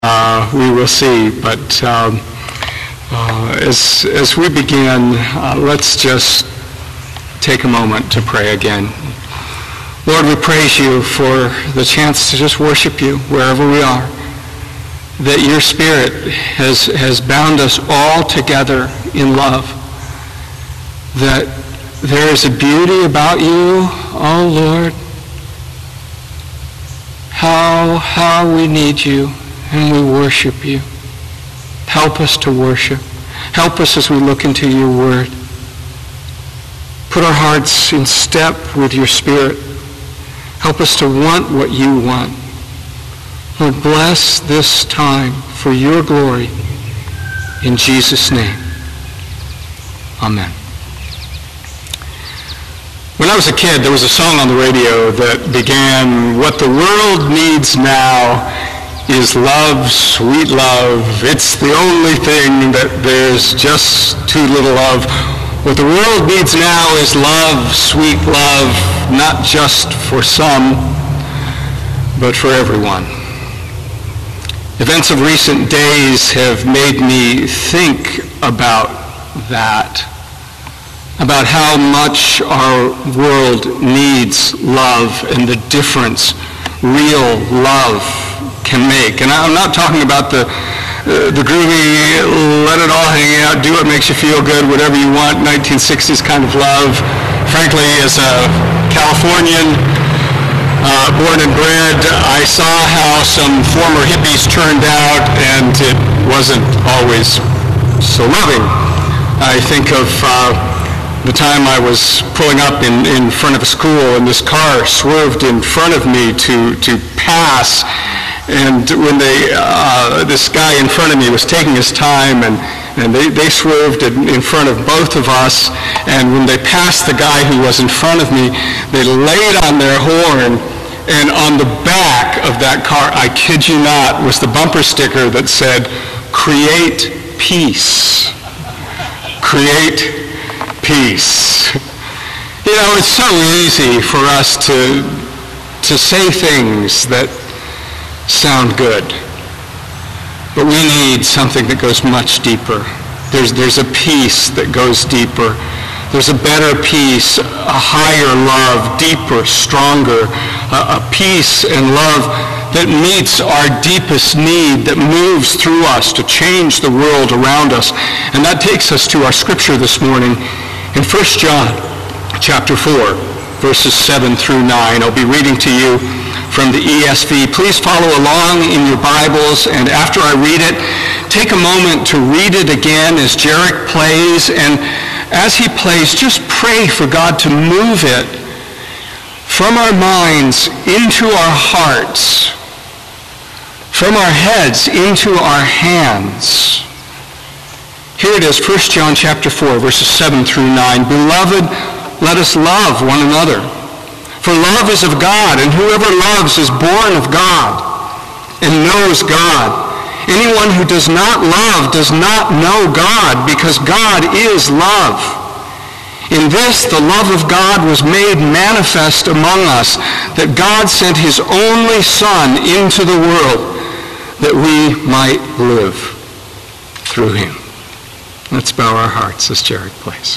We will see, but as we begin, let's just take a moment to pray again. Lord, we praise you for the chance to just worship you wherever we are, that your Spirit has bound us all together in love, that there is a beauty about you, oh Lord, how we need you. And we worship you. Help us to worship. Help us as we look into your word. Put our hearts in step with your Spirit. Help us to want what you want. Lord, bless this time for your glory. In Jesus' name. Amen. When I was a kid, there was a song on the radio that began, "What the world needs now is love, sweet love. It's the only thing that there's just too little of. What the world needs now is love, sweet love, not just for some, but for everyone." Events of recent days have made me think about that, about how much our world needs love and the difference real love can make. And I'm not talking about the groovy, let it all hang out, do what makes you feel good, whatever you want, 1960s kind of love. Frankly, as a Californian, born and bred, I saw how some former hippies turned out, and it wasn't always so loving. I think of the time I was pulling up in front of a school, and this car swerved in front of me to pass. And when this guy in front of me was taking his time, and they swerved in front of both of us, and when they passed the guy who was in front of me, they laid on their horn, and on the back of that car, I kid you not, was the bumper sticker that said, "Create peace. Create peace." You know, it's so easy for us to say things that sound good, but we need something that goes much deeper. There's a peace that goes deeper. There's a better peace, a higher love, deeper, stronger, a peace and love that meets our deepest need, that moves through us to change the world around us. And that takes us to our scripture this morning in 1 John chapter 4, verses 7 through 9. I'll be reading to you from the ESV. Please follow along in your Bibles, and after I read it, take a moment to read it again as Jarek plays, and as he plays, just pray for God to move it from our minds into our hearts, from our heads into our hands. Here it is, 1 John chapter 4, verses 7 through 9. Beloved, let us love one another. For love is of God, and whoever loves is born of God and knows God. Anyone who does not love does not know God, because God is love. In this, the love of God was made manifest among us, that God sent his only Son into the world, that we might live through him. Let's bow our hearts as Jared plays.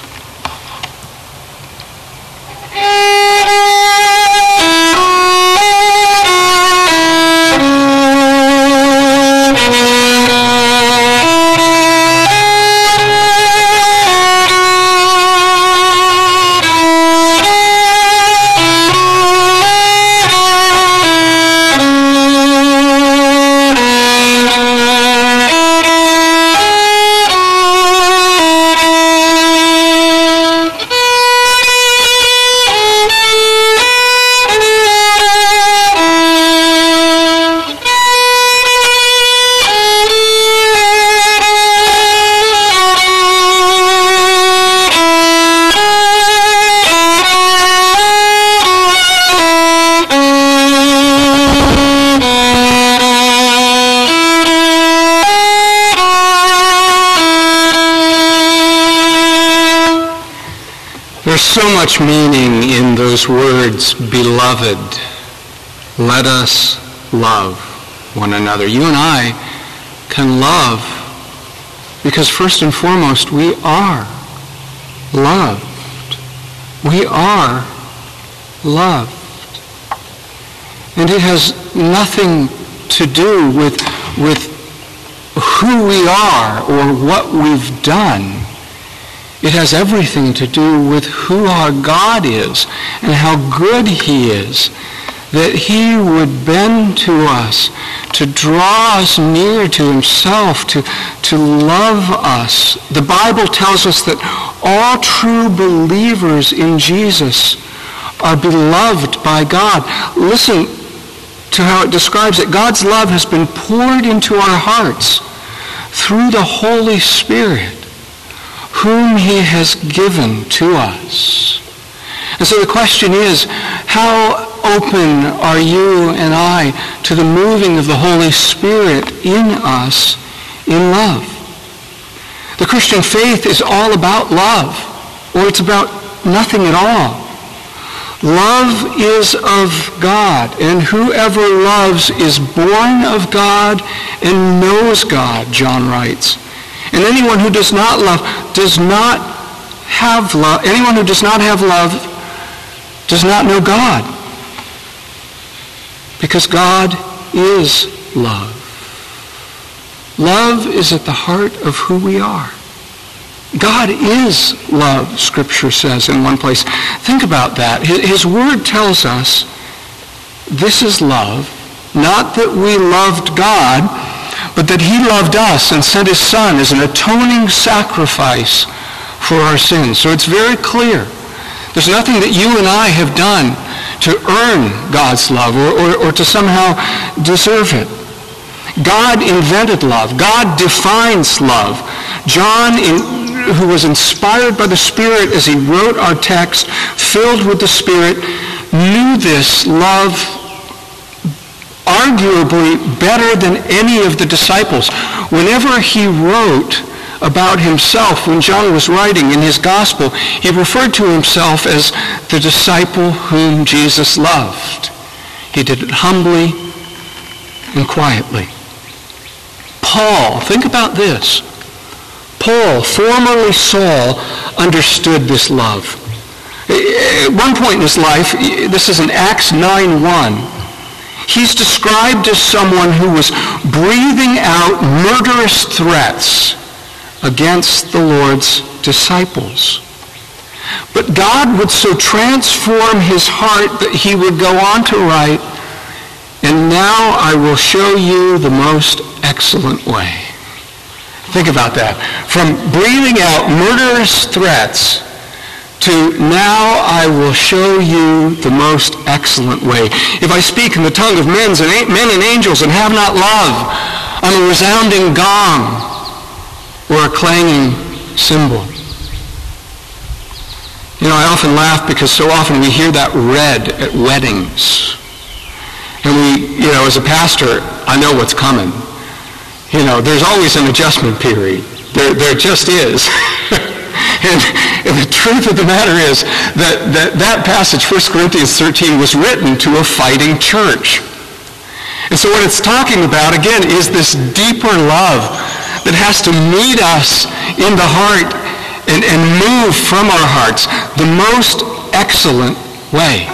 There's so much meaning in those words, beloved. Let us love one another. You and I can love, because first and foremost, we are loved. We are loved. And it has nothing to do with who we are or what we've done. It has everything to do with who our God is and how good he is, that he would bend to us, to draw us near to himself, to love us. The Bible tells us that all true believers in Jesus are beloved by God. Listen to how it describes it. God's love has been poured into our hearts through the Holy Spirit, whom he has given to us. And so the question is, how open are you and I to the moving of the Holy Spirit in us in love? The Christian faith is all about love, or it's about nothing at all. Love is of God, and whoever loves is born of God and knows God, John writes. And anyone who does not love does not have love. Anyone who does not have love does not know God, because God is love. Love is at the heart of who we are. God is love, Scripture says in one place. Think about that. His word tells us this is love, not that we loved God, but that he loved us and sent his Son as an atoning sacrifice for our sins. So it's very clear. There's nothing that you and I have done to earn God's love or to somehow deserve it. God invented love. God defines love. John, who was inspired by the Spirit as he wrote our text, filled with the Spirit, knew this love arguably better than any of the disciples. Whenever he wrote about himself, when John was writing in his gospel, he referred to himself as the disciple whom Jesus loved. He did it humbly and quietly. Paul, think about this. Paul, formerly Saul, understood this love. At one point in his life, this is in Acts 9:1, he's described as someone who was breathing out murderous threats against the Lord's disciples. But God would so transform his heart that he would go on to write, "And now I will show you the most excellent way." Think about that. From breathing out murderous threats to "now I will show you the most excellent way. If I speak in the tongue of men and angels and have not love, I'm a resounding gong or a clanging cymbal." You know, I often laugh because so often we hear that read at weddings. And we, as a pastor, I know what's coming. There's always an adjustment period. There just is. And the truth of the matter is that passage, 1 Corinthians 13, was written to a fighting church. And so what it's talking about, again, is this deeper love that has to meet us in the heart and move from our hearts the most excellent way.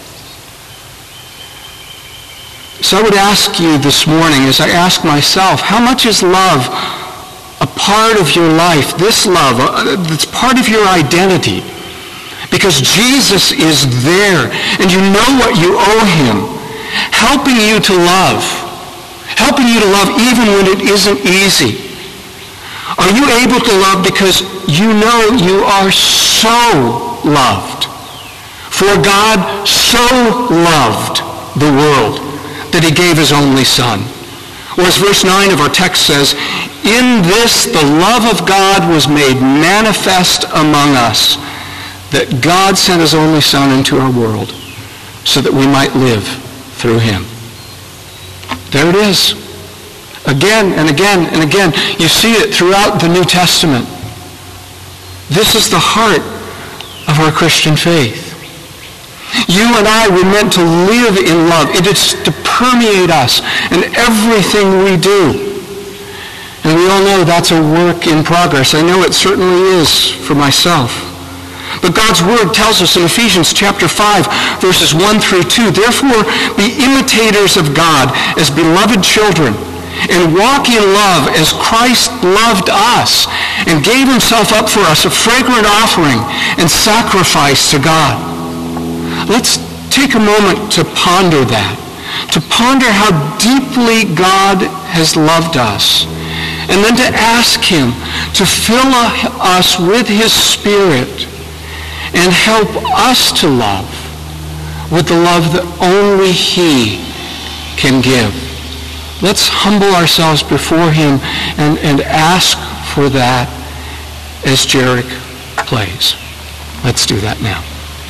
So I would ask you this morning, as I ask myself, how much is love a part of your life? This love, that's part of your identity. Because Jesus is there, and you know what you owe him, helping you to love even when it isn't easy. Are you able to love because you know you are so loved? For God so loved the world that he gave his only Son. Or as verse 9 of our text says, "In this the love of God was made manifest among us, that God sent his only Son into our world, so that we might live through him." There it is. Again and again and again. You see it throughout the New Testament. This is the heart of our Christian faith. You and I were meant to live in love. It is to permeate us in everything we do. And we all know that's a work in progress. I know it certainly is for myself. But God's Word tells us in Ephesians chapter 5, verses 1 through 2, therefore be imitators of God as beloved children, and walk in love as Christ loved us and gave himself up for us, a fragrant offering and sacrifice to God. Let's take a moment to ponder that, to ponder how deeply God has loved us, and then to ask him to fill us with his Spirit and help us to love with the love that only he can give. Let's humble ourselves before him and ask for that as Jarek plays. Let's do that now.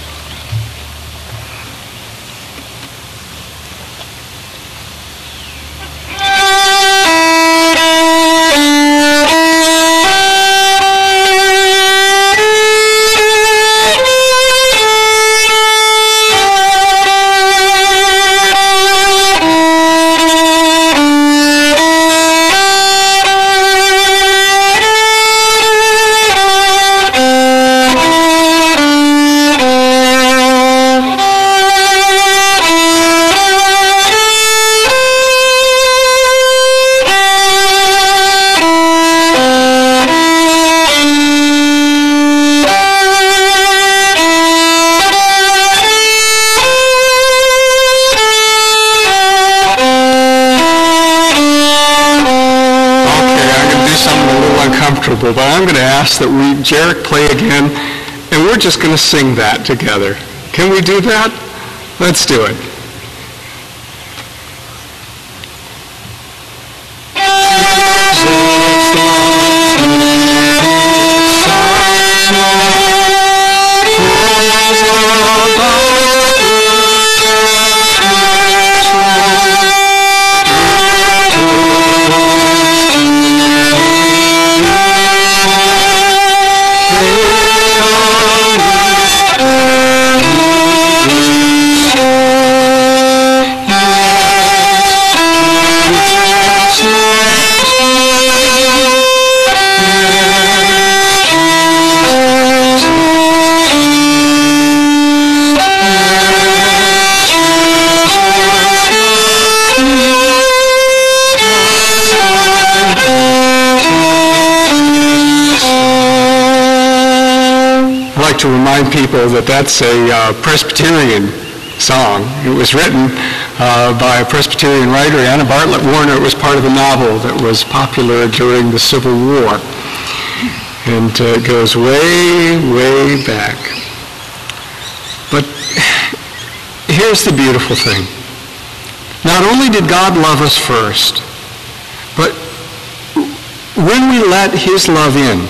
But I'm going to ask that Jarek play again, and we're just going to sing that together. Can we do that? Let's do it. To remind people that that's a Presbyterian song. It was written by a Presbyterian writer, Anna Bartlett Warner. It was part of a novel that was popular during the Civil War. And it goes way, way back. But here's the beautiful thing. Not only did God love us first, but when we let his love in,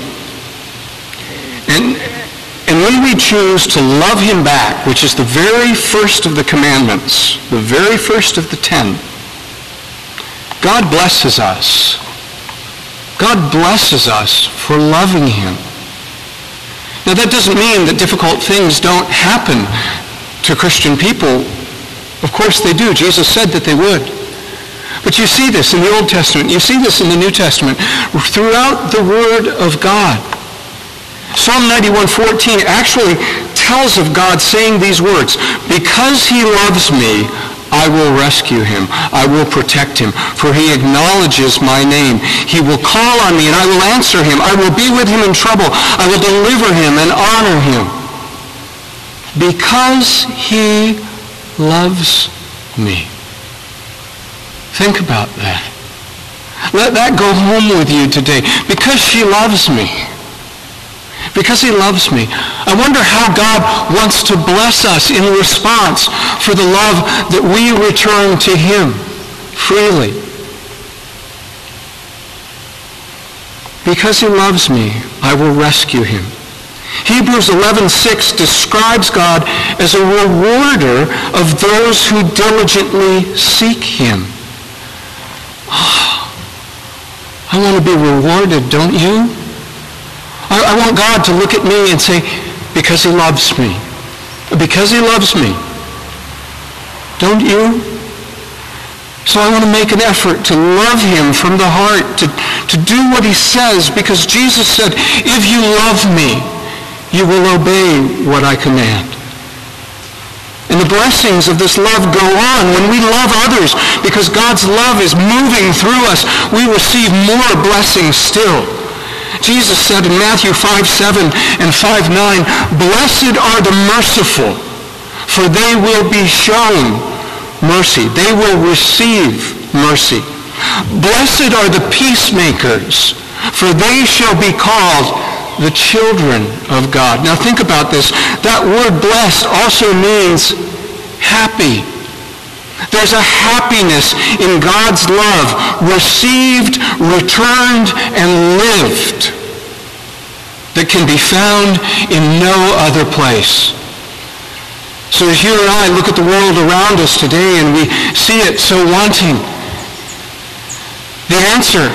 and when we choose to love him back, which is the very first of the commandments, the very first of the 10, God blesses us. God blesses us for loving him. Now that doesn't mean that difficult things don't happen to Christian people. Of course they do. Jesus said that they would. But you see this in the Old Testament. You see this in the New Testament. Throughout the Word of God. Psalm 91:14 actually tells of God saying these words, because he loves me, I will rescue him. I will protect him, for he acknowledges my name. He will call on me, and I will answer him. I will be with him in trouble. I will deliver him and honor him. Because he loves me. Think about that. Let that go home with you today. Because she loves me. Because he loves me. I wonder how God wants to bless us in response for the love that we return to him freely. Because he loves me, I will rescue him. Hebrews 11:6 describes God as a rewarder of those who diligently seek him. Oh, I want to be rewarded, don't you? I want God to look at me and say, because he loves me. Because he loves me. Don't you? So I want to make an effort to love him from the heart, to do what he says, because Jesus said, if you love me, you will obey what I command. And the blessings of this love go on. When we love others, because God's love is moving through us, we receive more blessings still. Jesus said in Matthew 5:7 and 5:9, blessed are the merciful, for they will be shown mercy. They will receive mercy. Blessed are the peacemakers, for they shall be called the children of God. Now think about this. That word blessed also means happy. There's a happiness in God's love, received, returned, and lived, that can be found in no other place. So as you and I look at the world around us today and we see it so wanting, the answer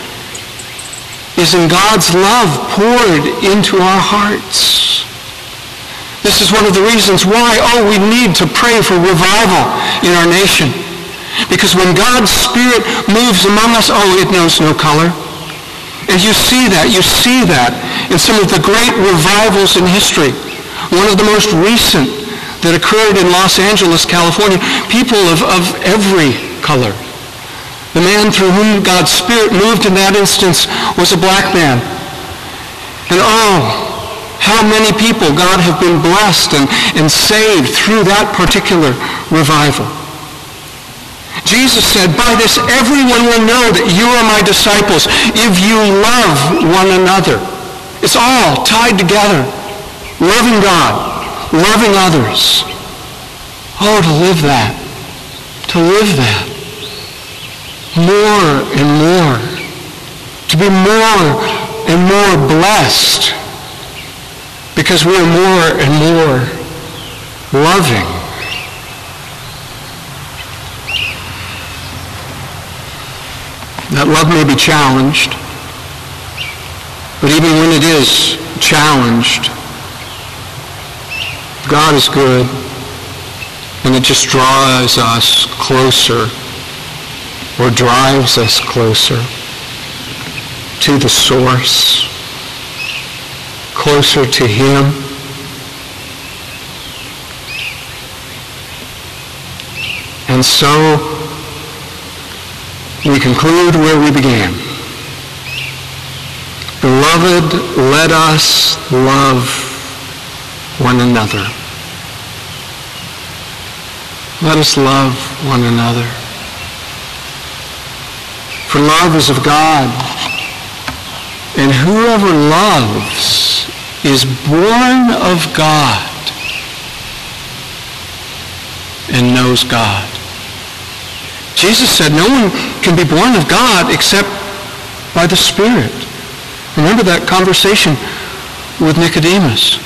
is in God's love poured into our hearts. This is one of the reasons why, we need to pray for revival in our nation. Because when God's Spirit moves among us, it knows no color. And you see that in some of the great revivals in history. One of the most recent that occurred in Los Angeles, California, people of every color. The man through whom God's Spirit moved in that instance was a black man. And how many people God have been blessed and saved through that particular revival. Jesus said, by this everyone will know that you are my disciples if you love one another. It's all tied together. Loving God, loving others. To live that. To live that. More and more. To be more and more blessed. Because we are more and more loving. That love may be challenged. But even when it is challenged, God is good, and it just draws us closer, or drives us closer to the source, closer to him. And so we conclude where we began. Beloved, let us love one another. Let us love one another. For love is of God, and whoever loves is born of God and knows God. Jesus said no one can be born of God except by the Spirit. Remember that conversation with Nicodemus.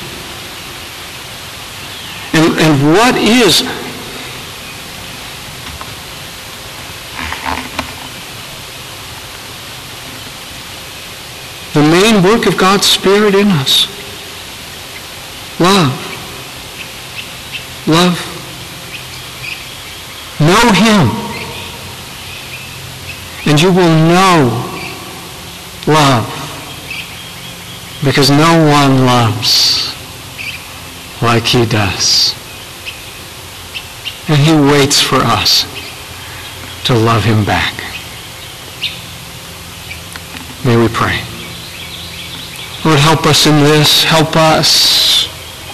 And what is the main work of God's Spirit in us? Love. Love. Know him. And you will know love. Because no one loves like he does. And he waits for us to love him back. May we pray. Lord, help us in this. Help us.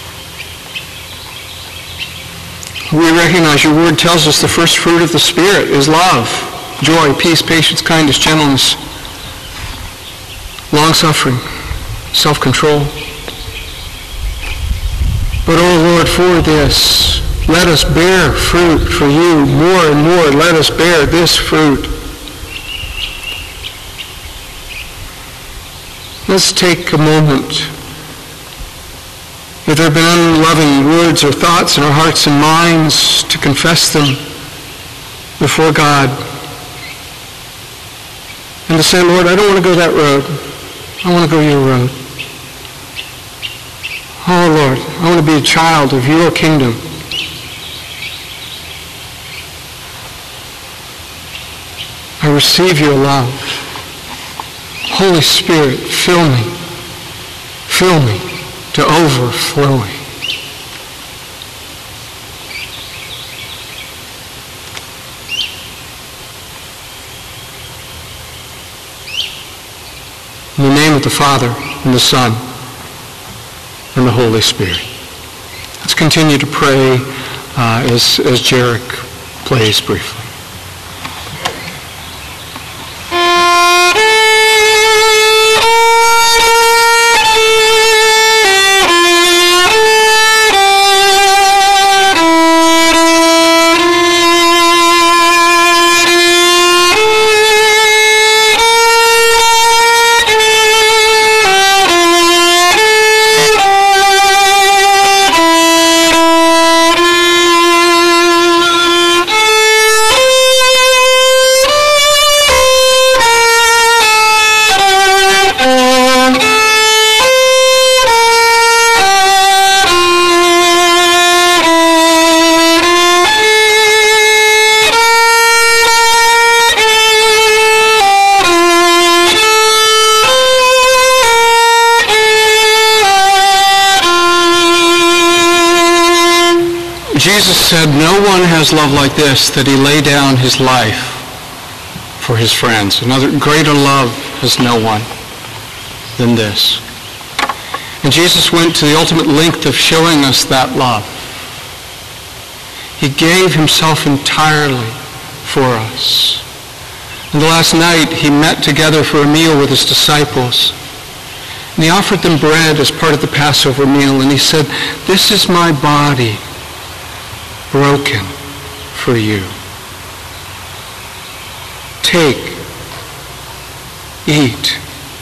We recognize your word tells us the first fruit of the Spirit is love, joy, peace, patience, kindness, gentleness, long-suffering, self-control. But, oh Lord, for this, let us bear fruit for you more and more. Let us bear this fruit. Let's take a moment. If there have been unloving words or thoughts in our hearts and minds, to confess them before God. And to say, Lord, I don't want to go that road. I want to go your road. Oh, Lord, I want to be a child of your kingdom. I receive your love. Holy Spirit, fill me to overflowing. In the name of the Father, and the Son, and the Holy Spirit. Let's continue to pray as Jarek plays briefly. Jesus said, no one has love like this, that he lay down his life for his friends. Another greater love has no one than this. And Jesus went to the ultimate length of showing us that love. He gave himself entirely for us. And the last night, he met together for a meal with his disciples. And he offered them bread as part of the Passover meal. And he said, this is my body, broken for you. Take, eat.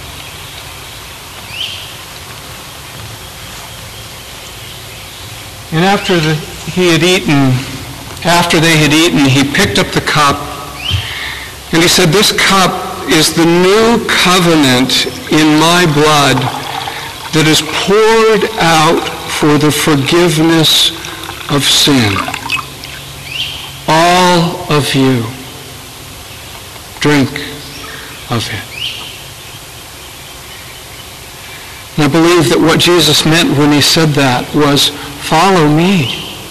And after they had eaten, he picked up the cup and he said, this cup is the new covenant in my blood that is poured out for the forgiveness of sin. All of you, drink of it. And I believe that what Jesus meant when he said that was, follow me.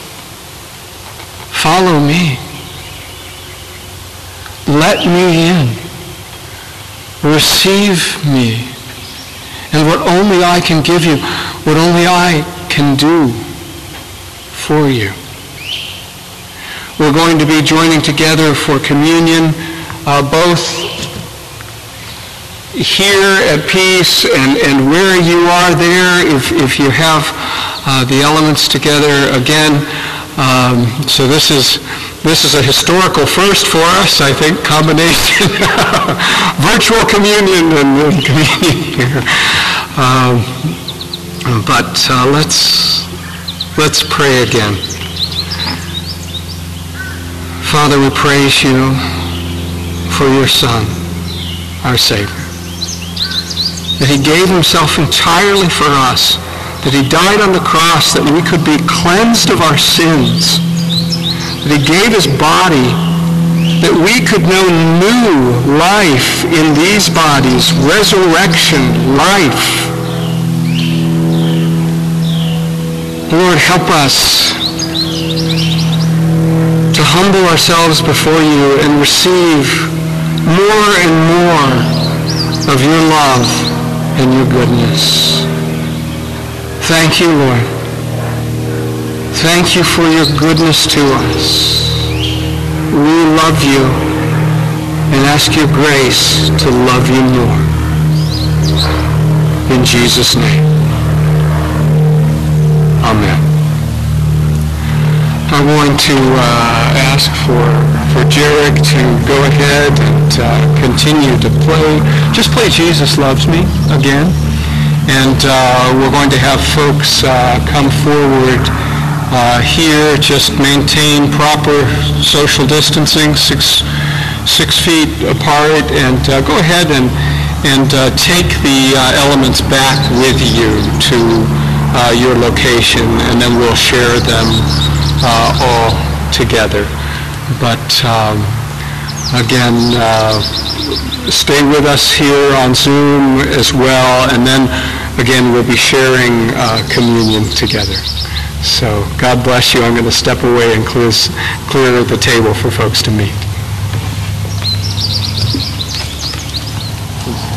Follow me. Let me in. Receive me. And what only I can give you, what only I can do for you. We're going to be joining together for communion, both here at Peace and where you are there, if you have the elements together again. So this is a historical first for us, I think, combination virtual communion and communion here. But let's pray again. Father, we praise you for your Son, our Savior. That he gave himself entirely for us. That he died on the cross that we could be cleansed of our sins. That he gave his body that we could know new life in these bodies, resurrection, life. Lord, help us to humble ourselves before you and receive more and more of your love and your goodness. Thank you, Lord. Thank you for your goodness to us. We love you and ask your grace to love you more. In Jesus' name. Amen. I'm going to ask for Jarek to go ahead and continue to play. Just play Jesus Loves Me again. And we're going to have folks come forward here. Just maintain proper social distancing, six feet apart, and go ahead and take the elements back with you to your location, and then we'll share them all together. But Again, stay with us here on Zoom as well, and then again we'll be sharing communion together. So God bless you. I'm going to step away and clear the table for folks to meet.